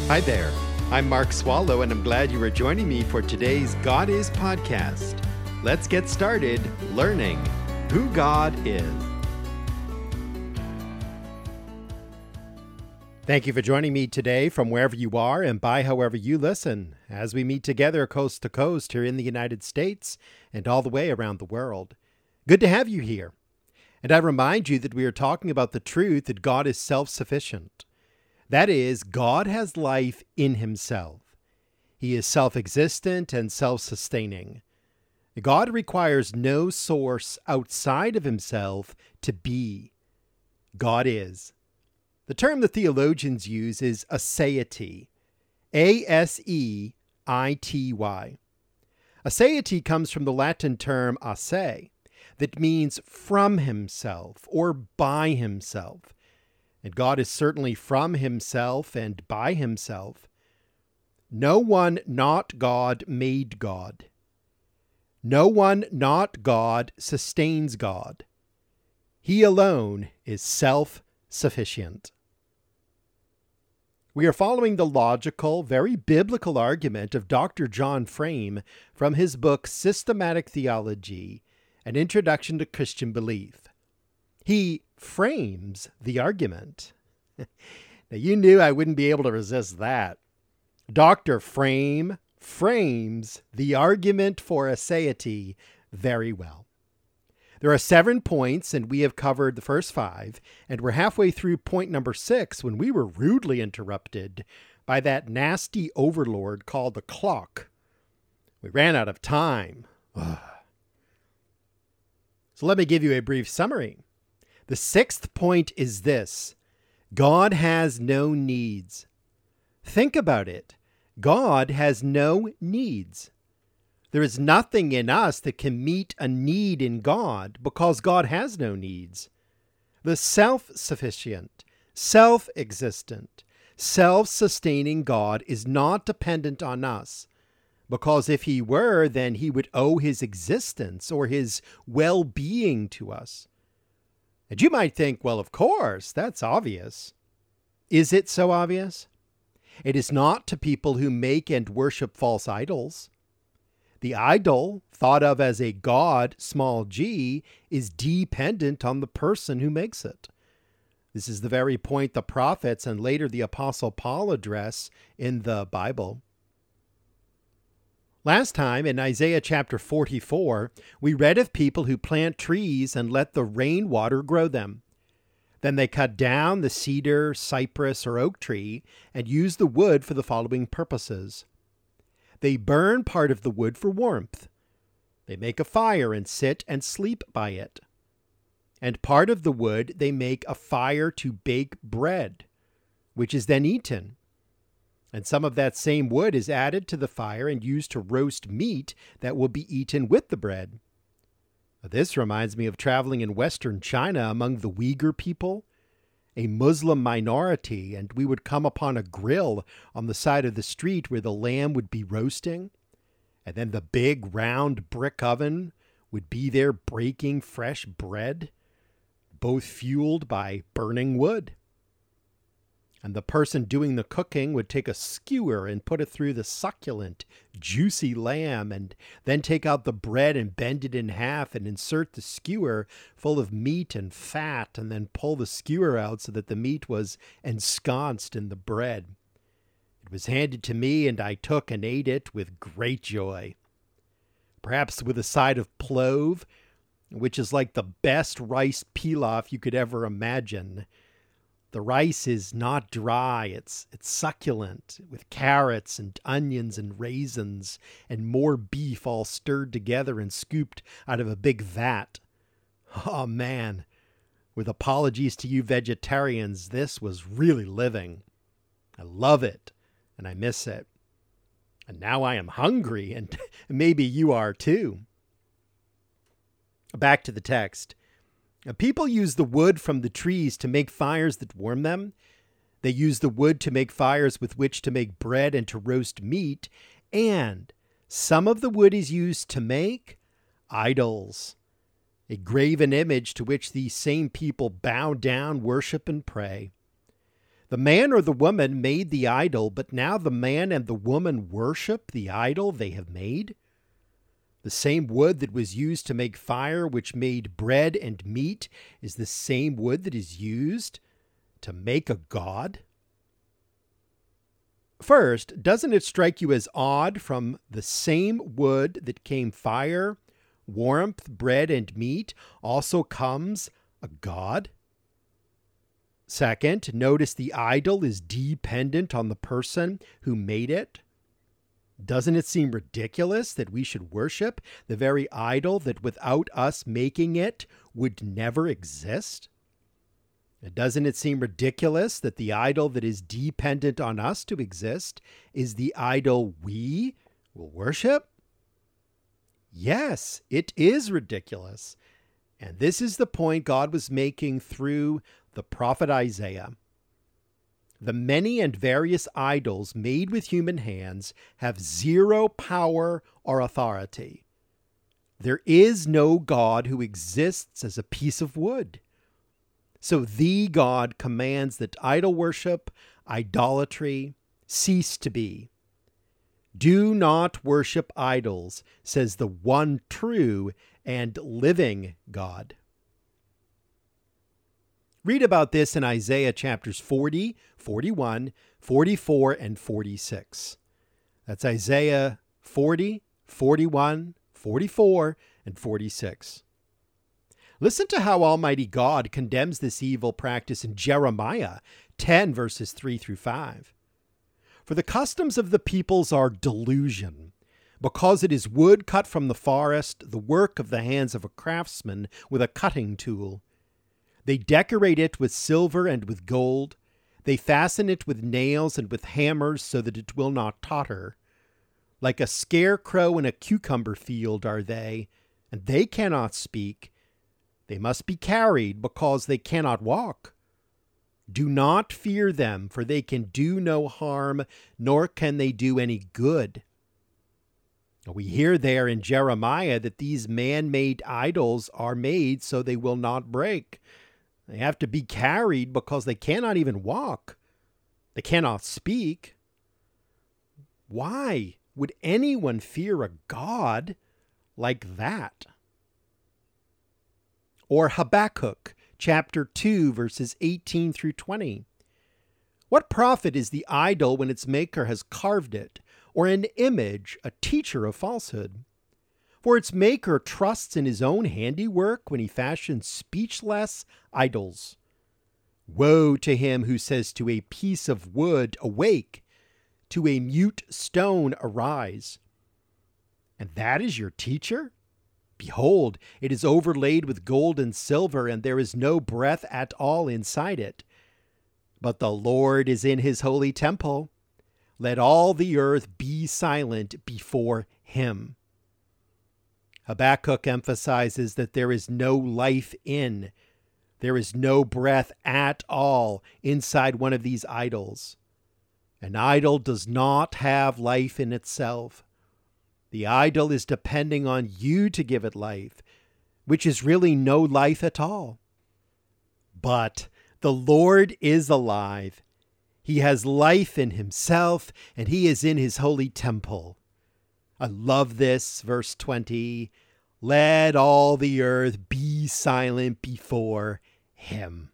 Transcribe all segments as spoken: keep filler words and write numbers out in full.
Hi there. I'm Mark Swallow, and I'm glad you are joining me for today's God Is podcast. Let's get started learning who God is. Thank you for joining me today from wherever you are and by however you listen, as we meet together coast to coast here in the United States and all the way around the world. Good to have you here. And I remind you that we are talking about the truth that God is self-sufficient. That is, God has life in himself. He is self-existent and self-sustaining. God requires no source outside of himself to be. God is. The term the theologians use is aseity. A S E I T Y. Aseity comes from the Latin term ase, that means from himself or by himself. And God is certainly from himself and by himself. No one not God made God. No one not God sustains God. He alone is self-sufficient. We are following the logical, very biblical argument of Doctor John Frame from his book Systematic Theology, An Introduction to Christian Belief. He frames the argument. Now, you knew I wouldn't be able to resist that. Doctor Frame frames the argument for aseity very well. There are seven points, and we have covered the first five, and we're halfway through point number six when we were rudely interrupted by that nasty overlord called the clock. We ran out of time. Ugh. So let me give you a brief summary. The sixth point is this: God has no needs. Think about it. God has no needs. There is nothing in us that can meet a need in God because God has no needs. The self-sufficient, self-existent, self-sustaining God is not dependent on us, because if he were, then he would owe his existence or his well-being to us. And you might think, well, of course, that's obvious. Is it so obvious? It is not to people who make and worship false idols. The idol, thought of as a god, small g, is dependent on the person who makes it. This is the very point the prophets and later the Apostle Paul address in the Bible. Last time, in Isaiah chapter forty-four, we read of people who plant trees and let the rainwater grow them. Then they cut down the cedar, cypress, or oak tree and use the wood for the following purposes. They burn part of the wood for warmth. They make a fire and sit and sleep by it. And part of the wood they make a fire to bake bread, which is then eaten. And some of that same wood is added to the fire and used to roast meat that will be eaten with the bread. This reminds me of traveling in Western China among the Uyghur people, a Muslim minority, and we would come upon a grill on the side of the street where the lamb would be roasting, and then the big round brick oven would be there breaking fresh bread, both fueled by burning wood. And the person doing the cooking would take a skewer and put it through the succulent, juicy lamb, and then take out the bread and bend it in half and insert the skewer full of meat and fat, and then pull the skewer out so that the meat was ensconced in the bread. It was handed to me, and I took and ate it with great joy. Perhaps with a side of plov, which is like the best rice pilaf you could ever imagine. The rice is not dry, it's it's succulent, with carrots and onions and raisins and more beef all stirred together and scooped out of a big vat. Oh man, with apologies to you vegetarians, this was really living. I love it, and I miss it. And now I am hungry, and maybe you are too. Back to the text. People use the wood from the trees to make fires that warm them. They use the wood to make fires with which to make bread and to roast meat. And some of the wood is used to make idols, a graven image to which these same people bow down, worship, and pray. The man or the woman made the idol, but now the man and the woman worship the idol they have made. The same wood that was used to make fire, which made bread and meat, is the same wood that is used to make a god. First, doesn't it strike you as odd from the same wood that came fire, warmth, bread, and meat also comes a god? Second, notice the idol is dependent on the person who made it. Doesn't it seem ridiculous that we should worship the very idol that without us making it would never exist? Doesn't it seem ridiculous that the idol that is dependent on us to exist is the idol we will worship? Yes, it is ridiculous. And this is the point God was making through the prophet Isaiah. The many and various idols made with human hands have zero power or authority. There is no God who exists as a piece of wood. So the God commands that idol worship, idolatry, cease to be. Do not worship idols, says the one true and living God. Read about this in Isaiah chapters forty, forty-one, forty-four, and forty-six. That's Isaiah forty, forty-one, forty-four, and forty-six. Listen to how Almighty God condemns this evil practice in Jeremiah ten, verses three through five. For the customs of the peoples are delusion, because it is wood cut from the forest, the work of the hands of a craftsman with a cutting tool. They decorate it with silver and with gold. They fasten it with nails and with hammers so that it will not totter. Like a scarecrow in a cucumber field are they, and they cannot speak. They must be carried because they cannot walk. Do not fear them, for they can do no harm, nor can they do any good. We hear there in Jeremiah that these man-made idols are made so they will not break. They have to be carried because they cannot even walk. They cannot speak. Why would anyone fear a God like that? Or Habakkuk chapter two, verses eighteen through twenty. What profit is the idol when its maker has carved it, or an image, a teacher of falsehood? For its maker trusts in his own handiwork when he fashions speechless idols. Woe to him who says to a piece of wood, awake, to a mute stone, arise. And that is your teacher? Behold, it is overlaid with gold and silver, and there is no breath at all inside it. But the Lord is in his holy temple. Let all the earth be silent before him. Habakkuk emphasizes that there is no life in, there is no breath at all inside one of these idols. An idol does not have life in itself. The idol is depending on you to give it life, which is really no life at all. But the Lord is alive. He has life in himself, and he is in his holy temple. I love this, verse twenty. Let all the earth be silent before him.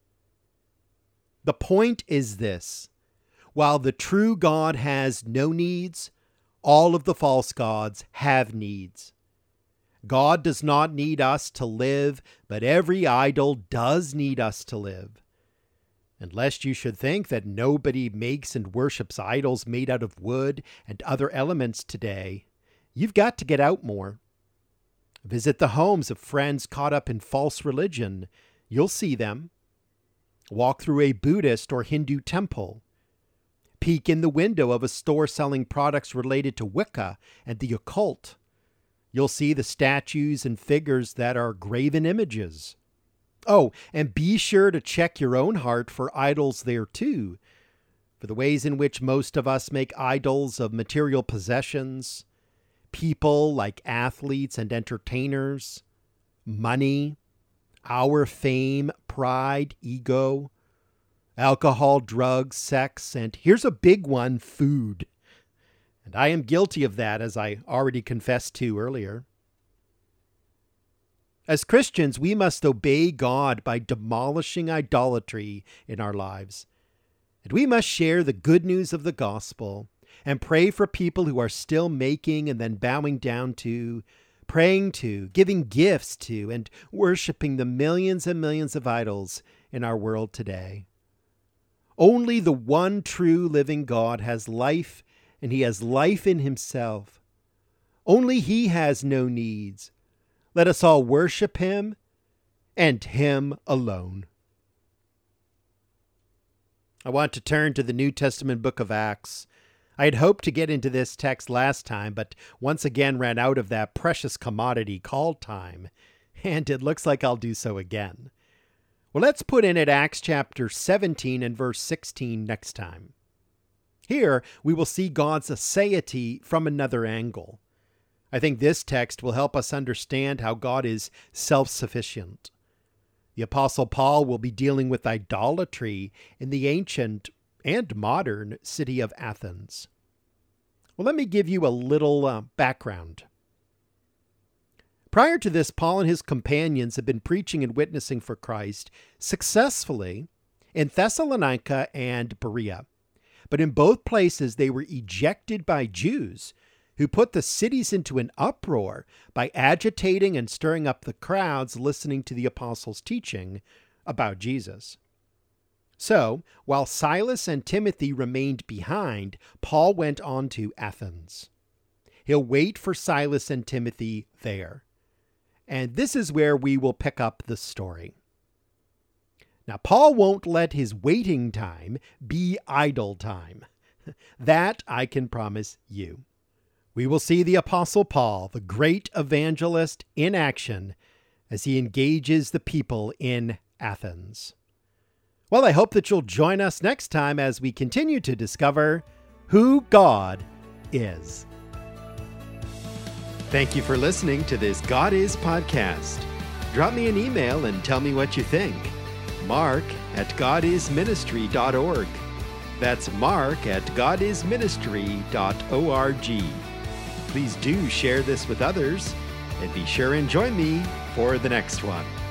The point is this. While the true God has no needs, all of the false gods have needs. God does not need us to live, but every idol does need us to live. And lest you should think that nobody makes and worships idols made out of wood and other elements today, you've got to get out more. Visit the homes of friends caught up in false religion. You'll see them. Walk through a Buddhist or Hindu temple. Peek in the window of a store selling products related to Wicca and the occult. You'll see the statues and figures that are graven images. Oh, and be sure to check your own heart for idols there too, for the ways in which most of us make idols of material possessions, people like athletes and entertainers, money, our fame, pride, ego, alcohol, drugs, sex, and here's a big one, food. And I am guilty of that, as I already confessed to earlier. As Christians, we must obey God by demolishing idolatry in our lives. And we must share the good news of the gospel and pray for people who are still making and then bowing down to, praying to, giving gifts to, and worshiping the millions and millions of idols in our world today. Only the one true living God has life, and he has life in himself. Only he has no needs. Let us all worship him and him alone. I want to turn to the New Testament book of Acts. I had hoped to get into this text last time, but once again ran out of that precious commodity called time, and it looks like I'll do so again. Well, let's put in at Acts chapter seventeen and verse sixteen next time. Here, we will see God's aseity from another angle. I think this text will help us understand how God is self-sufficient. The Apostle Paul will be dealing with idolatry in the ancient and modern city of Athens. Well, let me give you a little uh, background. Prior to this, Paul and his companions had been preaching and witnessing for Christ successfully in Thessalonica and Berea. But in both places, they were ejected by Jews who put the cities into an uproar by agitating and stirring up the crowds listening to the apostles' teaching about Jesus. So, while Silas and Timothy remained behind, Paul went on to Athens. He'll wait for Silas and Timothy there. And this is where we will pick up the story. Now, Paul won't let his waiting time be idle time. That I can promise you. We will see the Apostle Paul, the great evangelist, in action as he engages the people in Athens. Well, I hope that you'll join us next time as we continue to discover who God is. Thank you for listening to this God Is podcast. Drop me an email and tell me what you think. Mark at godisministry dot org. That's Mark at godisministry dot org. Please do share this with others, and be sure and join me for the next one.